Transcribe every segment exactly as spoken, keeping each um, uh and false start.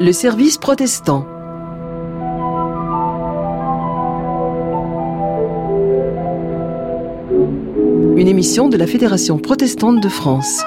Le service protestant. Une émission de la Fédération protestante de France.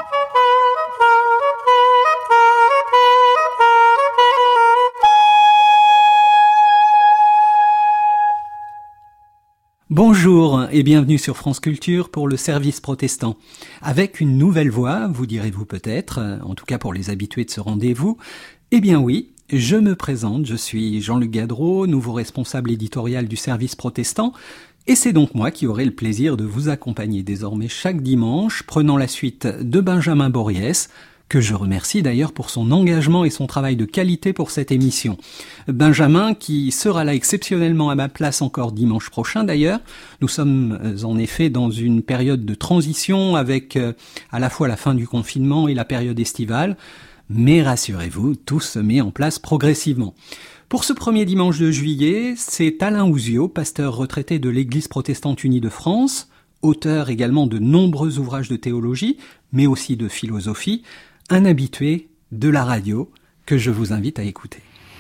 Bonjour et bienvenue sur France Culture pour le service protestant. Avec une nouvelle voix, vous direz-vous peut-être, en tout cas pour les habitués de ce rendez-vous. Eh bien oui, je me présente, je suis Jean-Luc Gadreau, nouveau responsable éditorial du service protestant, et c'est donc moi qui aurai le plaisir de vous accompagner désormais chaque dimanche, prenant la suite de Benjamin Borries, que je remercie d'ailleurs pour son engagement et son travail de qualité pour cette émission. Benjamin, qui sera là exceptionnellement à ma place encore dimanche prochain d'ailleurs. Nous sommes en effet dans une période de transition avec euh, à la fois la fin du confinement et la période estivale. Mais rassurez-vous, tout se met en place progressivement. Pour ce premier dimanche de juillet, c'est Alain Ouzio, pasteur retraité de l'Église protestante unie de France, auteur également de nombreux ouvrages de théologie, mais aussi de philosophie, un habitué de la radio que je vous invite à écouter.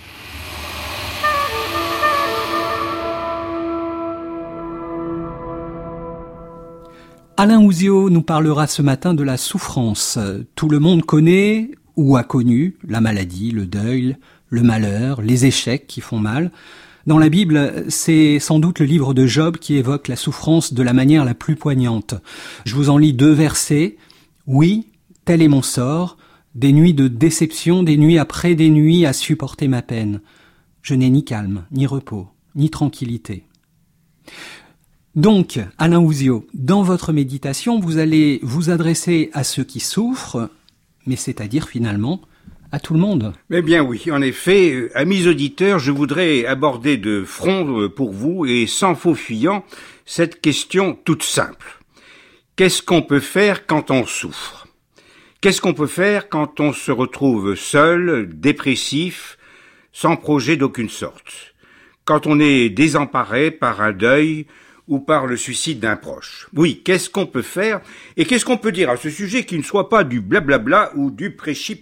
Alain Ouzio nous parlera ce matin de la souffrance. Tout le monde connaît ou a connu la maladie, le deuil, le malheur, les échecs qui font mal. Dans la Bible, c'est sans doute le livre de Job qui évoque la souffrance de la manière la plus poignante. Je vous en lis deux versets. Oui, tel est mon sort, des nuits de déception, des nuits après des nuits à supporter ma peine. Je n'ai ni calme, ni repos, ni tranquillité. Donc, Alain Ouzio, dans votre méditation, vous allez vous adresser à ceux qui souffrent, mais c'est-à-dire finalement à tout le monde. Eh bien oui, en effet, amis auditeurs, je voudrais aborder de front pour vous et sans faux fuyant cette question toute simple. Qu'est-ce qu'on peut faire quand on souffre ? Qu'est-ce qu'on peut faire quand on se retrouve seul, dépressif, sans projet d'aucune sorte ? Quand on est désemparé par un deuil ou par le suicide d'un proche. Oui, qu'est-ce qu'on peut faire et qu'est-ce qu'on peut dire à ce sujet qui ne soit pas du blablabla ou du prêchi-prêcha ?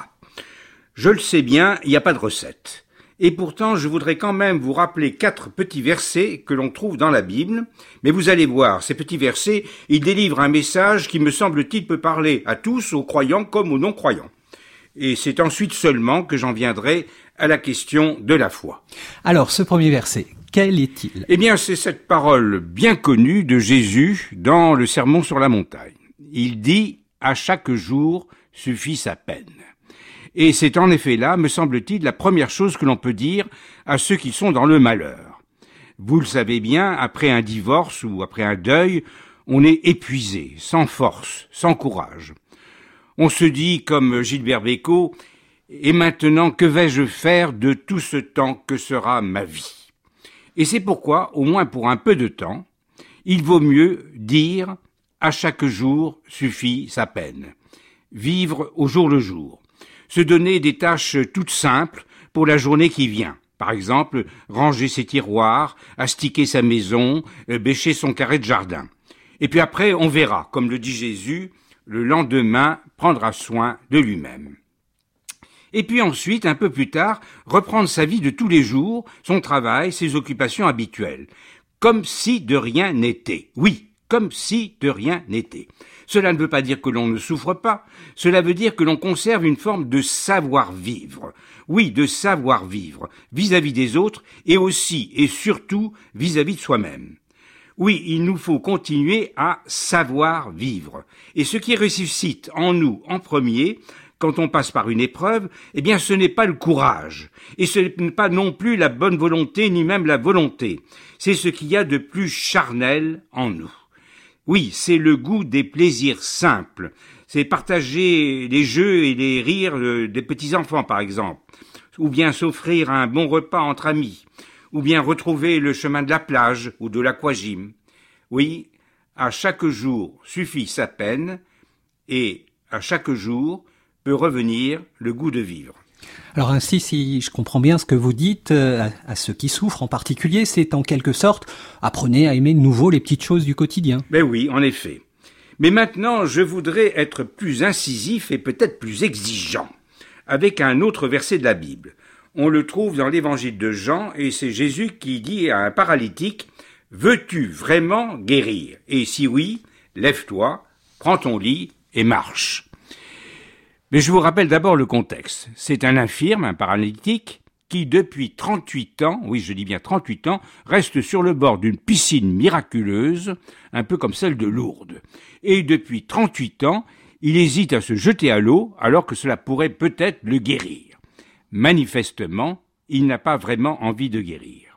Je le sais bien, il n'y a pas de recette. Et pourtant, je voudrais quand même vous rappeler quatre petits versets que l'on trouve dans la Bible. Mais vous allez voir, ces petits versets, ils délivrent un message qui, me semble-t-il, peut parler à tous, aux croyants comme aux non-croyants. Et c'est ensuite seulement que j'en viendrai à la question de la foi. Alors, ce premier verset, quel est-il ? Eh bien, c'est cette parole bien connue de Jésus dans le Sermon sur la montagne. Il dit « À chaque jour suffit sa peine ». Et c'est en effet là, me semble-t-il, la première chose que l'on peut dire à ceux qui sont dans le malheur. Vous le savez bien, après un divorce ou après un deuil, on est épuisé, sans force, sans courage. On se dit, comme Gilbert Bécaud, « Et maintenant, que vais-je faire de tout ce temps que sera ma vie ?» Et c'est pourquoi, au moins pour un peu de temps, il vaut mieux dire « À chaque jour suffit sa peine ». Vivre au jour le jour. Se donner des tâches toutes simples pour la journée qui vient. Par exemple, ranger ses tiroirs, astiquer sa maison, bêcher son carré de jardin. Et puis après, on verra, comme le dit Jésus, le lendemain prendra soin de lui-même. Et puis ensuite, un peu plus tard, reprendre sa vie de tous les jours, son travail, ses occupations habituelles. Comme si de rien n'était. Oui, comme si de rien n'était. Cela ne veut pas dire que l'on ne souffre pas, cela veut dire que l'on conserve une forme de savoir-vivre. Oui, de savoir-vivre, vis-à-vis des autres, et aussi et surtout vis-à-vis de soi-même. Oui, il nous faut continuer à savoir-vivre. Et ce qui ressuscite en nous en premier, quand on passe par une épreuve, eh bien ce n'est pas le courage, et ce n'est pas non plus la bonne volonté, ni même la volonté. C'est ce qu'il y a de plus charnel en nous. Oui, c'est le goût des plaisirs simples. C'est partager les jeux et les rires des petits-enfants, par exemple. Ou bien s'offrir un bon repas entre amis. Ou bien retrouver le chemin de la plage ou de l'aquagym. Oui, à chaque jour suffit sa peine et à chaque jour peut revenir le goût de vivre. Alors ainsi, si je comprends bien ce que vous dites, euh, à, à ceux qui souffrent en particulier, c'est en quelque sorte, apprenez à aimer de nouveau les petites choses du quotidien. Ben oui, en effet. Mais maintenant, je voudrais être plus incisif et peut-être plus exigeant, avec un autre verset de la Bible. On le trouve dans l'évangile de Jean, et c'est Jésus qui dit à un paralytique « Veux-tu vraiment guérir ? Et si oui, lève-toi, prends ton lit et marche. » Mais je vous rappelle d'abord le contexte. C'est un infirme, un paralytique, qui depuis trente-huit ans, oui je dis bien trente-huit ans, reste sur le bord d'une piscine miraculeuse, un peu comme celle de Lourdes. Et depuis trente-huit ans, il hésite à se jeter à l'eau alors que cela pourrait peut-être le guérir. Manifestement, il n'a pas vraiment envie de guérir.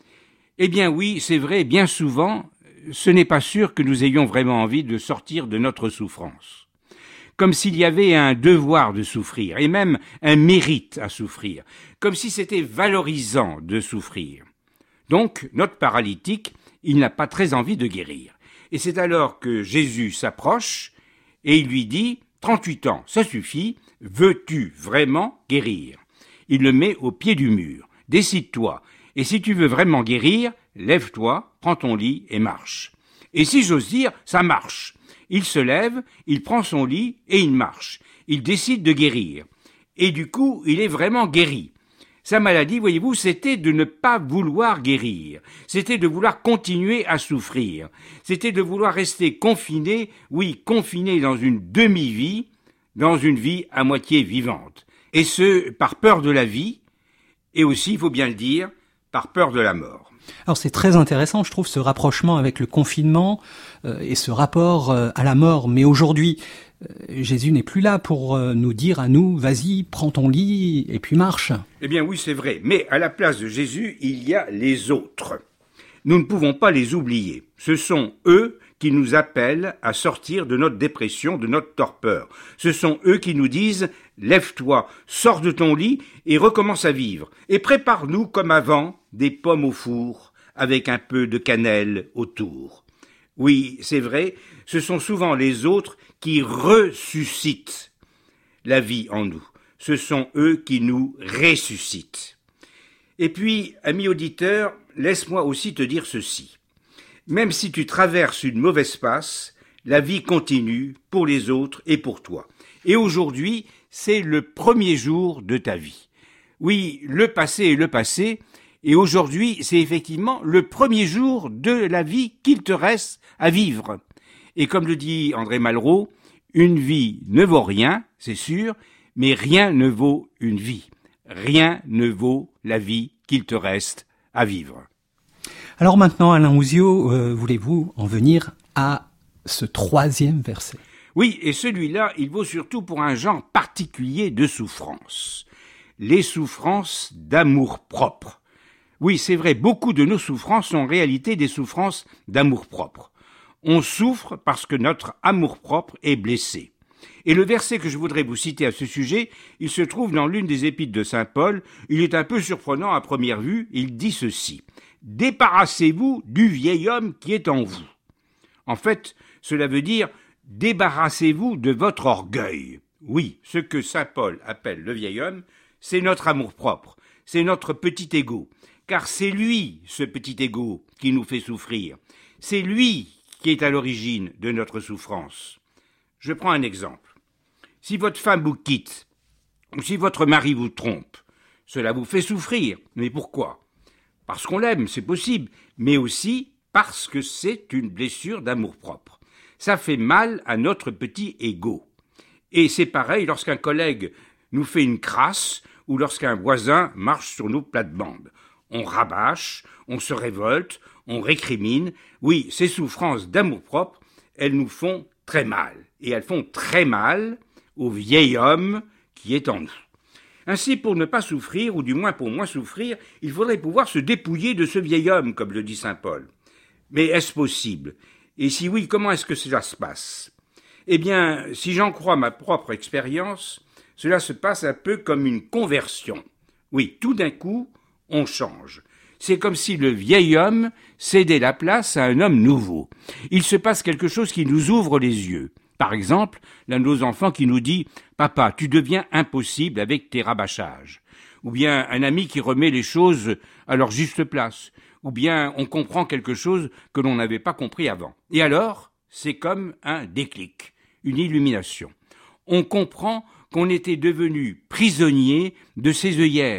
Eh bien oui, c'est vrai, bien souvent, ce n'est pas sûr que nous ayons vraiment envie de sortir de notre souffrance. Comme s'il y avait un devoir de souffrir, et même un mérite à souffrir, comme si c'était valorisant de souffrir. Donc, notre paralytique, il n'a pas très envie de guérir. Et c'est alors que Jésus s'approche, et il lui dit « trente-huit ans, ça suffit, veux-tu vraiment guérir ?» Il le met au pied du mur. « Décide-toi, et si tu veux vraiment guérir, lève-toi, prends ton lit et marche. » Et si j'ose dire, ça marche. Il se lève, il prend son lit et il marche. Il décide de guérir. Et du coup, il est vraiment guéri. Sa maladie, voyez-vous, c'était de ne pas vouloir guérir. C'était de vouloir continuer à souffrir. C'était de vouloir rester confiné, oui, confiné dans une demi-vie, dans une vie à moitié vivante. Et ce, par peur de la vie, et aussi, il faut bien le dire, par peur de la mort. Alors c'est très intéressant, je trouve, ce rapprochement avec le confinement euh, et ce rapport euh, à la mort. Mais aujourd'hui, euh, Jésus n'est plus là pour euh, nous dire à nous, vas-y, prends ton lit et puis marche. Eh bien oui, c'est vrai. Mais à la place de Jésus, il y a les autres. Nous ne pouvons pas les oublier. Ce sont eux qui nous appellent à sortir de notre dépression, de notre torpeur. Ce sont eux qui nous disent « Lève-toi, sors de ton lit et recommence à vivre. Et prépare-nous comme avant des pommes au four avec un peu de cannelle autour. » Oui, c'est vrai, ce sont souvent les autres qui ressuscitent la vie en nous. Ce sont eux qui nous ressuscitent. Et puis, ami auditeur, laisse-moi aussi te dire ceci. Même si tu traverses une mauvaise passe, la vie continue pour les autres et pour toi. Et aujourd'hui, c'est le premier jour de ta vie. Oui, le passé est le passé, et aujourd'hui, c'est effectivement le premier jour de la vie qu'il te reste à vivre. Et comme le dit André Malraux, une vie ne vaut rien, c'est sûr, mais rien ne vaut une vie. Rien ne vaut la vie qu'il te reste à vivre. Alors maintenant, Alain Ouzio, euh, voulez-vous en venir à ce troisième verset ? Oui, et celui-là, il vaut surtout pour un genre particulier de souffrance. Les souffrances d'amour-propre. Oui, c'est vrai, beaucoup de nos souffrances sont en réalité des souffrances d'amour-propre. On souffre parce que notre amour-propre est blessé. Et le verset que je voudrais vous citer à ce sujet, il se trouve dans l'une des épîtres de saint Paul. Il est un peu surprenant à première vue, il dit ceci. « Débarrassez-vous du vieil homme qui est en vous. » En fait, cela veut dire « débarrassez-vous de votre orgueil. » Oui, ce que saint Paul appelle le vieil homme, c'est notre amour-propre, c'est notre petit égo. Car c'est lui, ce petit égo, qui nous fait souffrir. C'est lui qui est à l'origine de notre souffrance. Je prends un exemple. Si votre femme vous quitte, ou si votre mari vous trompe, cela vous fait souffrir. Mais pourquoi ? Parce qu'on l'aime, c'est possible, mais aussi parce que c'est une blessure d'amour-propre. Ça fait mal à notre petit égo. Et c'est pareil lorsqu'un collègue nous fait une crasse ou lorsqu'un voisin marche sur nos plates-bandes. On rabâche, on se révolte, on récrimine. Oui, ces souffrances d'amour-propre, elles nous font très mal. Et elles font très mal au vieil homme qui est en nous. Ainsi, pour ne pas souffrir, ou du moins pour moins souffrir, il faudrait pouvoir se dépouiller de ce vieil homme, comme le dit saint Paul. Mais est-ce possible ? Et si oui, comment est-ce que cela se passe ? Eh bien, si j'en crois ma propre expérience, cela se passe un peu comme une conversion. Oui, tout d'un coup, on change. C'est comme si le vieil homme cédait la place à un homme nouveau. Il se passe quelque chose qui nous ouvre les yeux. Par exemple, l'un de nos enfants qui nous dit « Papa, tu deviens impossible avec tes rabâchages ». Ou bien un ami qui remet les choses à leur juste place. Ou bien on comprend quelque chose que l'on n'avait pas compris avant. Et alors, c'est comme un déclic, une illumination. On comprend qu'on était devenu prisonnier de ses œillères,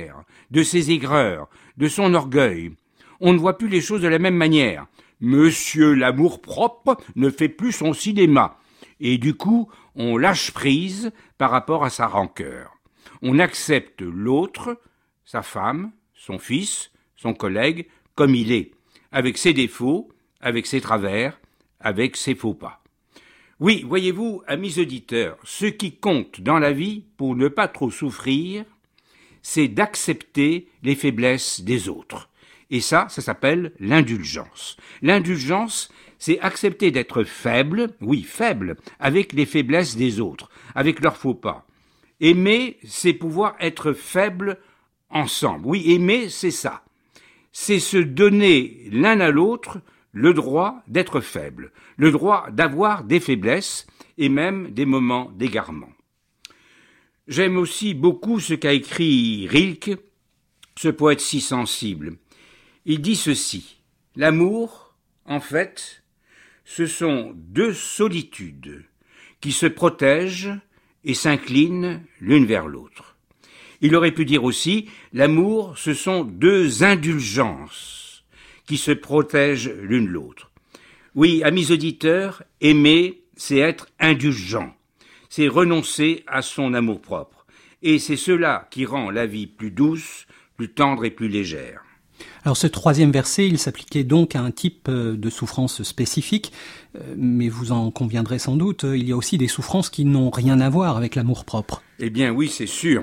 de ses aigreurs, de son orgueil. On ne voit plus les choses de la même manière. Monsieur l'amour-propre ne fait plus son cinéma. Et du coup, on lâche prise par rapport à sa rancœur. On accepte l'autre, sa femme, son fils, son collègue, comme il est, avec ses défauts, avec ses travers, avec ses faux pas. Oui, voyez-vous, amis auditeurs, ce qui compte dans la vie, pour ne pas trop souffrir, c'est d'accepter les faiblesses des autres. Et ça, ça s'appelle l'indulgence. L'indulgence, c'est accepter d'être faible, oui, faible, avec les faiblesses des autres, avec leurs faux pas. Aimer, c'est pouvoir être faible ensemble. Oui, aimer, c'est ça. C'est se donner l'un à l'autre le droit d'être faible, le droit d'avoir des faiblesses et même des moments d'égarement. J'aime aussi beaucoup ce qu'a écrit Rilke, ce poète si sensible. Il dit ceci: l'amour, en fait, ce sont deux solitudes qui se protègent et s'inclinent l'une vers l'autre. Il aurait pu dire aussi, l'amour, ce sont deux indulgences qui se protègent l'une l'autre. Oui, amis auditeurs, aimer, c'est être indulgent, c'est renoncer à son amour-propre. Et c'est cela qui rend la vie plus douce, plus tendre et plus légère. Alors ce troisième verset, il s'appliquait donc à un type de souffrance spécifique, mais vous en conviendrez sans doute, il y a aussi des souffrances qui n'ont rien à voir avec l'amour-propre. Eh bien oui, c'est sûr.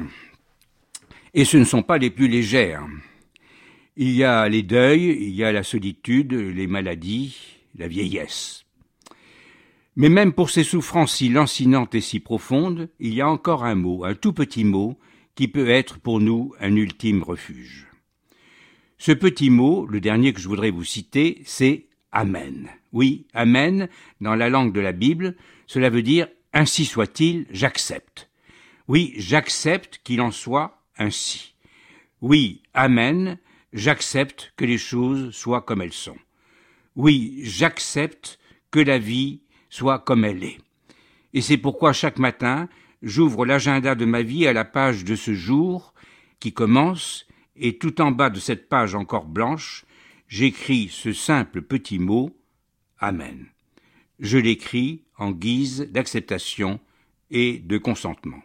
Et ce ne sont pas les plus légères. Il y a les deuils, il y a la solitude, les maladies, la vieillesse. Mais même pour ces souffrances si lancinantes et si profondes, il y a encore un mot, un tout petit mot, qui peut être pour nous un ultime refuge. Ce petit mot, le dernier que je voudrais vous citer, c'est « Amen ». Oui, « Amen », dans la langue de la Bible, cela veut dire « Ainsi soit-il, j'accepte ». Oui, j'accepte qu'il en soit ainsi. Oui, Amen, j'accepte que les choses soient comme elles sont. Oui, j'accepte que la vie soit comme elle est. Et c'est pourquoi chaque matin, j'ouvre l'agenda de ma vie à la page de ce jour qui commence, et tout en bas de cette page encore blanche, j'écris ce simple petit mot « Amen ». Je l'écris en guise d'acceptation et de consentement.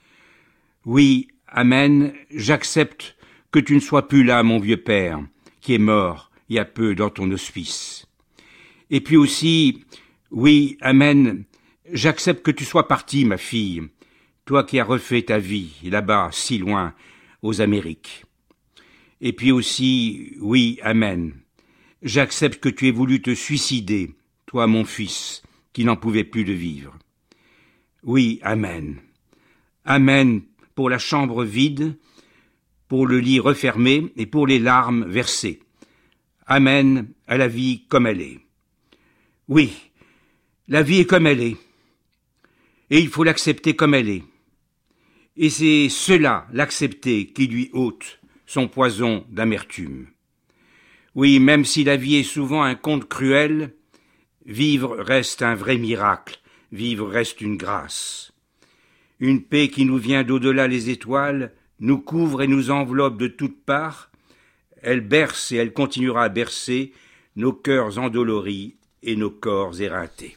Oui, Amen, j'accepte que tu ne sois plus là, mon vieux père, qui est mort il y a peu dans ton hospice. Et puis aussi, oui, Amen, j'accepte que tu sois partie, ma fille, toi qui as refait ta vie, là-bas, si loin, aux Amériques. Et puis aussi, oui, Amen, j'accepte que tu aies voulu te suicider, toi, mon fils, qui n'en pouvait plus de vivre. Oui, Amen. Amen pour la chambre vide, pour le lit refermé et pour les larmes versées. Amen à la vie comme elle est. Oui, la vie est comme elle est, et il faut l'accepter comme elle est. Et c'est cela, l'accepter, qui lui ôte son poison d'amertume. Oui, même si la vie est souvent un conte cruel, vivre reste un vrai miracle, vivre reste une grâce. Une paix qui nous vient d'au-delà les étoiles, nous couvre et nous enveloppe de toutes parts. Elle berce et elle continuera à bercer nos cœurs endoloris et nos corps éreintés.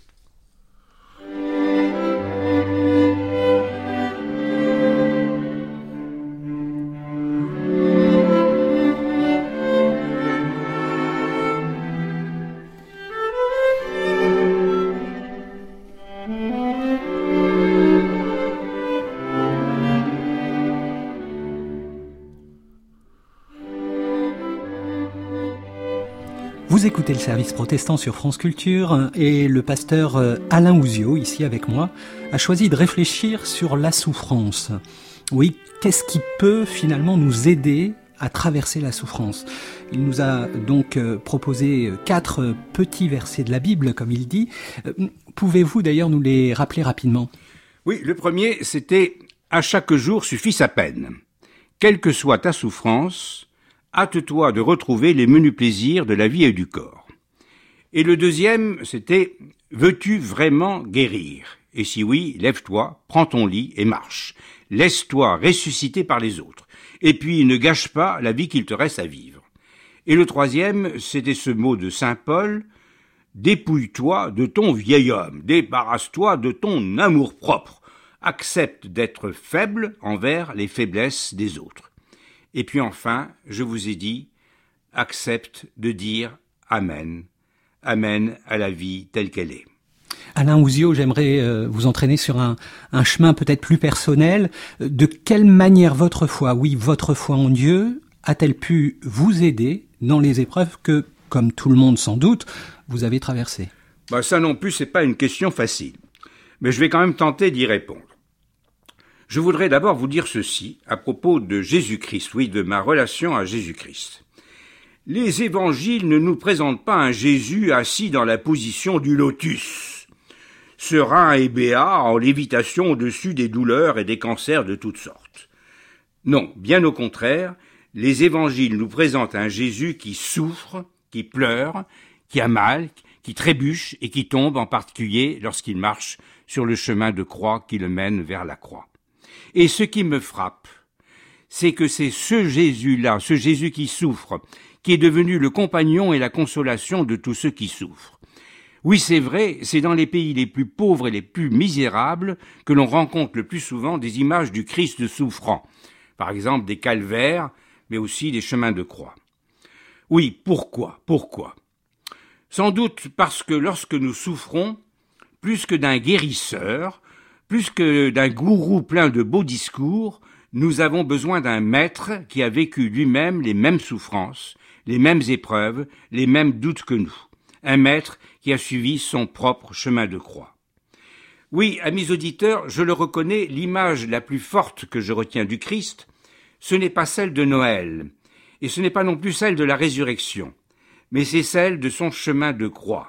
Vous écoutez le service protestant sur France Culture et le pasteur Alain Ouzio, ici avec moi, a choisi de réfléchir sur la souffrance. Oui, qu'est-ce qui peut finalement nous aider à traverser la souffrance? Il nous a donc proposé quatre petits versets de la Bible, comme il dit. Pouvez-vous d'ailleurs nous les rappeler rapidement? Oui, le premier, c'était « À chaque jour suffit sa peine. Quelle que soit ta souffrance, hâte-toi de retrouver les menus plaisirs de la vie et du corps. » Et le deuxième, c'était « Veux-tu vraiment guérir? Et si oui, lève-toi, prends ton lit et marche. laisse-toi ressusciter par les autres. Et puis ne gâche pas la vie qu'il te reste à vivre. Et le troisième, c'était ce mot de saint Paul, dépouille-toi de ton vieil homme, débarrasse-toi de ton amour-propre, accepte d'être faible envers les faiblesses des autres. Et puis enfin, je vous ai dit, accepte de dire Amen, Amen à la vie telle qu'elle est. Alain Ouzio, j'aimerais euh, vous entraîner sur un, un chemin peut-être plus personnel. De quelle manière votre foi, oui, votre foi en Dieu, a-t-elle pu vous aider dans les épreuves que, comme tout le monde sans doute, vous avez traversées? Bah ça non plus, c'est pas une question facile. Mais je vais quand même tenter d'y répondre. Je voudrais d'abord vous dire ceci à propos de Jésus-Christ, oui, de ma relation à Jésus-Christ. Les évangiles ne nous présentent pas un Jésus assis dans la position du lotus, serein et béat en lévitation au-dessus des douleurs et des cancers de toutes sortes. Non, bien au contraire, les évangiles nous présentent un Jésus qui souffre, qui pleure, qui a mal, qui trébuche et qui tombe en particulier lorsqu'il marche sur le chemin de croix qui le mène vers la croix. Et ce qui me frappe, c'est que c'est ce Jésus-là, ce Jésus qui souffre, qui est devenu le compagnon et la consolation de tous ceux qui souffrent. Oui, c'est vrai, c'est dans les pays les plus pauvres et les plus misérables que l'on rencontre le plus souvent des images du Christ souffrant, par exemple des calvaires, mais aussi des chemins de croix. Oui, pourquoi, pourquoi ? Sans doute parce que lorsque nous souffrons, plus que d'un guérisseur, plus que d'un gourou plein de beaux discours, nous avons besoin d'un maître qui a vécu lui-même les mêmes souffrances, les mêmes épreuves, les mêmes doutes que nous. Un maître qui a suivi son propre chemin de croix. Oui, amis auditeurs, je le reconnais, l'image la plus forte que je retiens du Christ, ce n'est pas celle de Noël, et ce n'est pas non plus celle de la résurrection, mais c'est celle de son chemin de croix.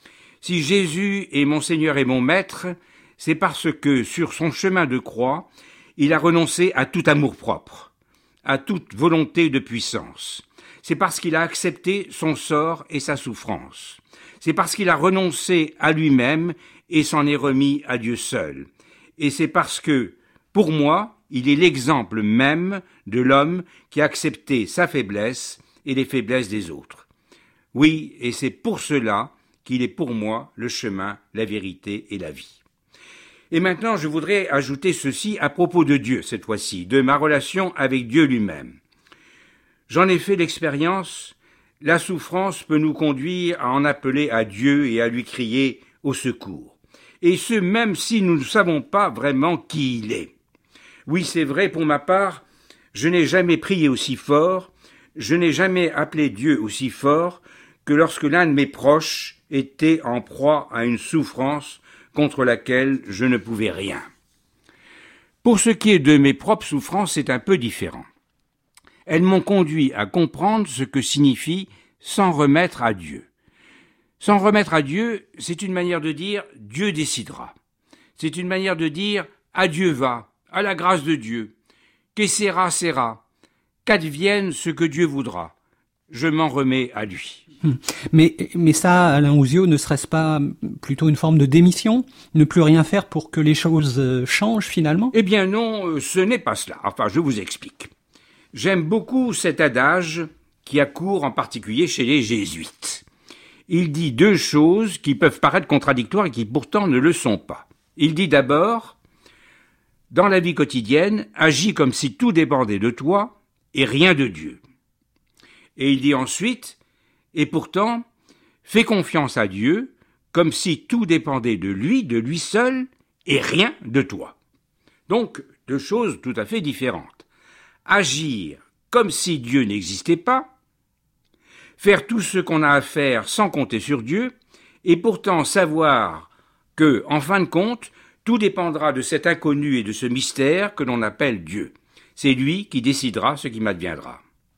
Si Jésus est mon Seigneur et mon Maître, c'est parce que, sur son chemin de croix, il a renoncé à tout amour-propre, à toute volonté de puissance. C'est parce qu'il a accepté son sort et sa souffrance. C'est parce qu'il a renoncé à lui-même et s'en est remis à Dieu seul. Et c'est parce que, pour moi, il est l'exemple même de l'homme qui a accepté sa faiblesse et les faiblesses des autres. Oui, et c'est pour cela qu'il est pour moi le chemin, la vérité et la vie. Et maintenant, je voudrais ajouter ceci à propos de Dieu, cette fois-ci, de ma relation avec Dieu lui-même. J'en ai fait l'expérience, la souffrance peut nous conduire à en appeler à Dieu et à lui crier au secours. Et ce, même si nous ne savons pas vraiment qui il est. Oui, c'est vrai, pour ma part, je n'ai jamais prié aussi fort, je n'ai jamais appelé Dieu aussi fort que lorsque l'un de mes proches était en proie à une souffrance contre laquelle je ne pouvais rien. Pour ce qui est de mes propres souffrances, c'est un peu différent. Elles m'ont conduit à comprendre ce que signifie s'en remettre à Dieu. S'en remettre à Dieu, c'est une manière de dire « Dieu décidera ». C'est une manière de dire « Adieu va, à la grâce de Dieu, que sera, sera, qu'advienne ce que Dieu voudra, je m'en remets à lui ». Mais, mais ça, Alain Ouzio, ne serait-ce pas plutôt une forme de démission? Ne plus rien faire pour que les choses changent finalement? Eh bien non, ce n'est pas cela. Enfin, je vous explique. J'aime beaucoup cet adage qui a cours en particulier chez les jésuites. Il dit deux choses qui peuvent paraître contradictoires et qui pourtant ne le sont pas. Il dit d'abord, dans la vie quotidienne, agis comme si tout dépendait de toi et rien de Dieu. Et il dit ensuite, et pourtant, fais confiance à Dieu comme si tout dépendait de lui, de lui seul, et rien de toi. Donc, deux choses tout à fait différentes. Agir comme si Dieu n'existait pas, faire tout ce qu'on a à faire sans compter sur Dieu, et pourtant savoir que, en fin de compte, tout dépendra de cet inconnu et de ce mystère que l'on appelle Dieu. C'est lui qui décidera ce qui m'adviendra.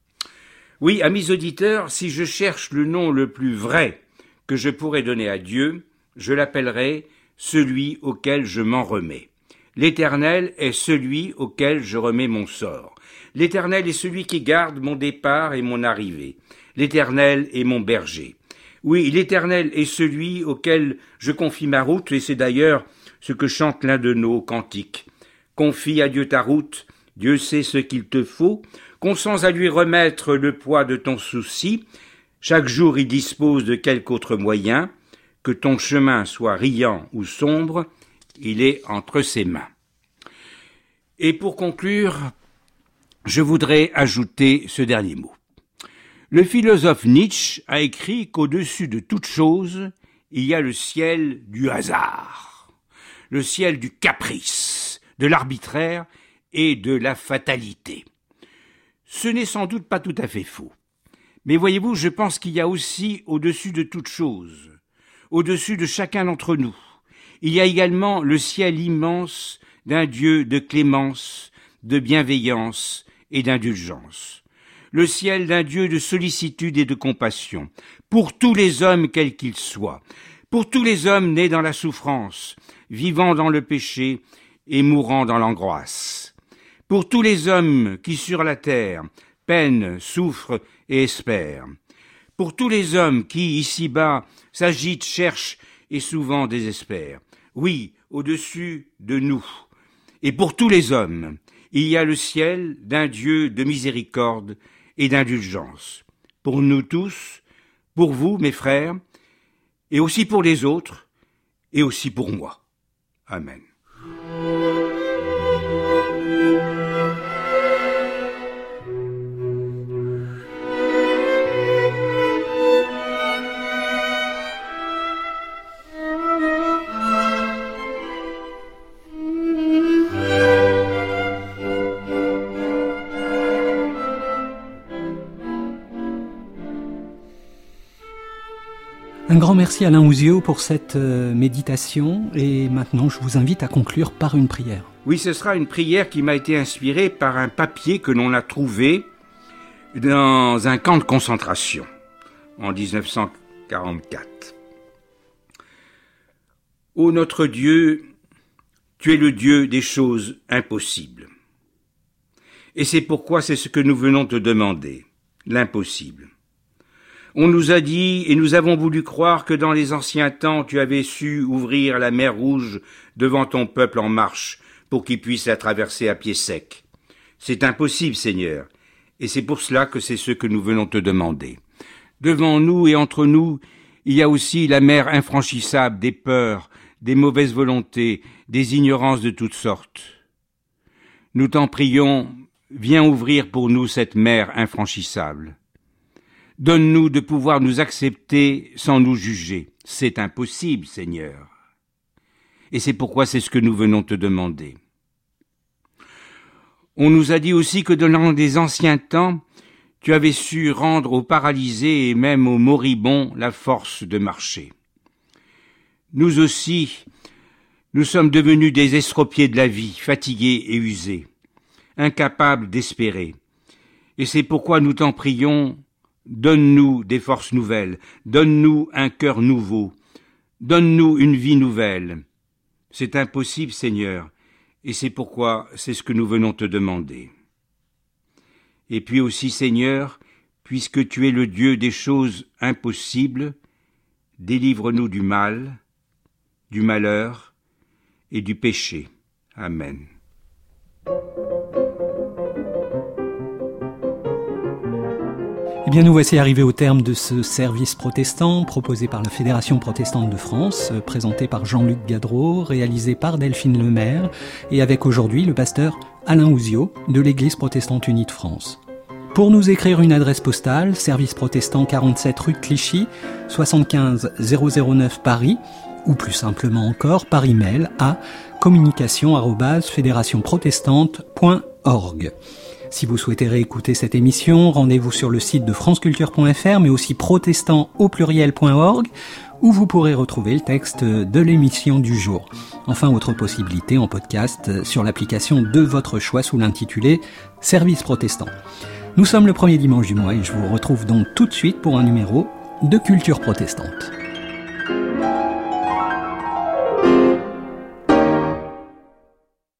Oui, amis auditeurs, si je cherche le nom le plus vrai que je pourrais donner à Dieu, je l'appellerai celui auquel je m'en remets. L'Éternel est celui auquel je remets mon sort. L'Éternel est celui qui garde mon départ et mon arrivée. L'Éternel est mon berger. Oui, l'Éternel est celui auquel je confie ma route, et c'est d'ailleurs ce que chante l'un de nos cantiques. Confie à Dieu ta route, Dieu sait ce qu'il te faut, consens à lui remettre le poids de ton souci, chaque jour il dispose de quelque autre moyen, que ton chemin soit riant ou sombre, il est entre ses mains. Et pour conclure, je voudrais ajouter ce dernier mot. Le philosophe Nietzsche a écrit qu'au-dessus de toute chose, il y a le ciel du hasard, le ciel du caprice, de l'arbitraire et de la fatalité. Ce n'est sans doute pas tout à fait faux. Mais voyez-vous, je pense qu'il y a aussi au-dessus de toute chose, au-dessus de chacun d'entre nous, il y a également le ciel immense d'un Dieu de clémence, de bienveillance et d'indulgence. Le ciel d'un Dieu de sollicitude et de compassion, pour tous les hommes quels qu'ils soient, pour tous les hommes nés dans la souffrance, vivant dans le péché et mourant dans l'angoisse, pour tous les hommes qui sur la terre peinent, souffrent et espèrent, pour tous les hommes qui, ici-bas, s'agitent, cherchent et souvent désespèrent. Oui, au-dessus de nous. Et pour tous les hommes, il y a le ciel d'un Dieu de miséricorde et d'indulgence. Pour nous tous, pour vous, mes frères, et aussi pour les autres, et aussi pour moi. Amen. Un grand merci Alain Ouzio pour cette euh, méditation et maintenant je vous invite à conclure par une prière. Oui, ce sera une prière qui m'a été inspirée par un papier que l'on a trouvé dans un camp de concentration en dix-neuf cent quarante-quatre. Ô notre Dieu, tu es le Dieu des choses impossibles. Et c'est pourquoi c'est ce que nous venons te demander, l'impossible. On nous a dit, et nous avons voulu croire que dans les anciens temps, tu avais su ouvrir la mer Rouge devant ton peuple en marche, pour qu'il puisse la traverser à pied sec. C'est impossible, Seigneur, et c'est pour cela que c'est ce que nous venons te demander. Devant nous et entre nous, il y a aussi la mer infranchissable des peurs, des mauvaises volontés, des ignorances de toutes sortes. Nous t'en prions, viens ouvrir pour nous cette mer infranchissable. Donne-nous de pouvoir nous accepter sans nous juger. C'est impossible, Seigneur. Et c'est pourquoi c'est ce que nous venons te demander. On nous a dit aussi que dans les anciens temps, tu avais su rendre aux paralysés et même aux moribonds la force de marcher. Nous aussi, nous sommes devenus des estropiés de la vie, fatigués et usés, incapables d'espérer. Et c'est pourquoi nous t'en prions, donne-nous des forces nouvelles, donne-nous un cœur nouveau, donne-nous une vie nouvelle. C'est impossible, Seigneur, et c'est pourquoi c'est ce que nous venons te demander. Et puis aussi, Seigneur, puisque tu es le Dieu des choses impossibles, délivre-nous du mal, du malheur et du péché. Amen. Eh bien, nous voici arrivés au terme de ce service protestant proposé par la Fédération protestante de France, présenté par Jean-Luc Gadreau, réalisé par Delphine Lemaire, et avec aujourd'hui le pasteur Alain Ouzio de l'Église protestante unie de France. Pour nous écrire une adresse postale, service protestant quarante-sept rue de Clichy, soixante-quinze zéro zéro neuf Paris, ou plus simplement encore par email à communication arobase fédération protestante point org. Si vous souhaitez réécouter cette émission, rendez-vous sur le site de franceculture point f r, mais aussi protestant au pluriel point org, où vous pourrez retrouver le texte de l'émission du jour. Enfin, autre possibilité en podcast sur l'application de votre choix sous l'intitulé « Service protestant ». Nous sommes le premier dimanche du mois et je vous retrouve donc tout de suite pour un numéro de Culture protestante.